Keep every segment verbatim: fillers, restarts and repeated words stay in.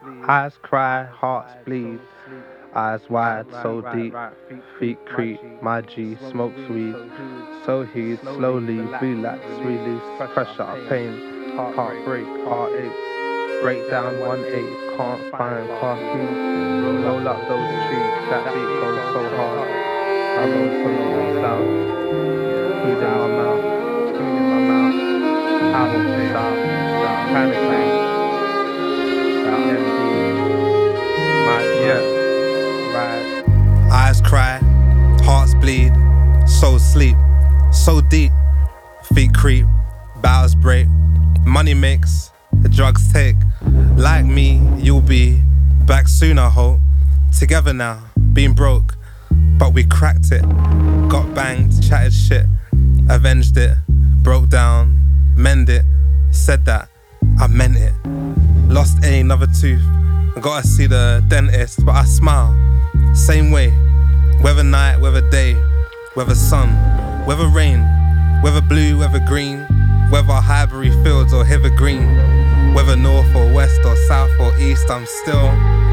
Eyes cry, hearts bleed, eyes wide, so deep, feet creep, my G smokes weed, so heed, slowly, relax, release, pressure, pain, heartbreak, heartache, break down one eight, can't find car keys, roll up those streets, that beat goes so hard, I roll solo all sound, food in my mouth, food in my mouth, album shout, panic shout, M D, my Yeah. ride. Eyes cry, hearts bleed, souls sleep, so deep, feet creep, bows break, money makes, the drugs take. Like me, you'll be back soon, I hope. Together now, being broke, but we cracked it. Got banged, chatted shit, avenged it, broke down, mend it, said that, I meant it. Lost another tooth, gotta see the dentist, but I smile. Same way, whether night, whether day, whether sun, whether rain, whether blue, whether green, whether Highbury Fields or Hither Green, whether north or west or south or east, I'm still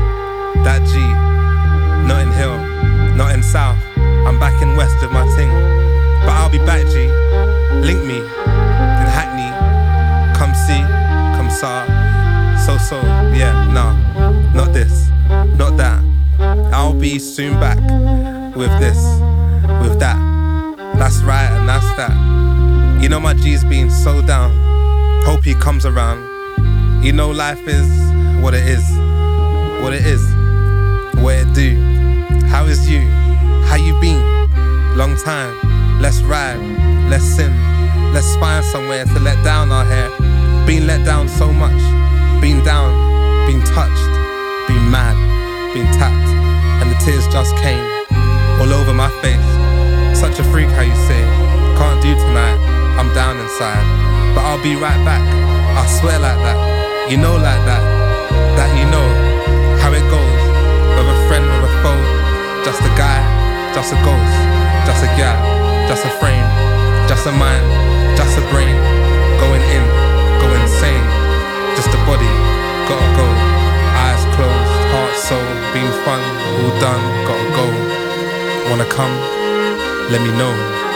that G. Notting Hill, not in south, I'm back in west with my ting. But I'll be back, G. Link me in Hackney, come see, come saw. So so, yeah, nah, not this, not that. I'll be soon back with this, with that. That's right and that's that. You know my G's been so down. Hope he comes around. You know life is what it is, what it is, what it do. How is you? How you been? Long time. Let's ride, let's sin. Let's find somewhere to let down our hair. Been let down so much. Been down, been touched, been mad, been tapped. And the tears just came all over my face. Such a freak how you say, can't do tonight, I'm down inside. But I'll be right back, I swear like that. You know like that, that you know how it goes. With a friend, with a foe, just a guy, just a ghost, just a gal, just a frame, just a mind, just a brain. Going in, go insane, just a body, gotta go. Eyes closed, heart, soul, been fun, all done, gotta go. Wanna come? Let me know.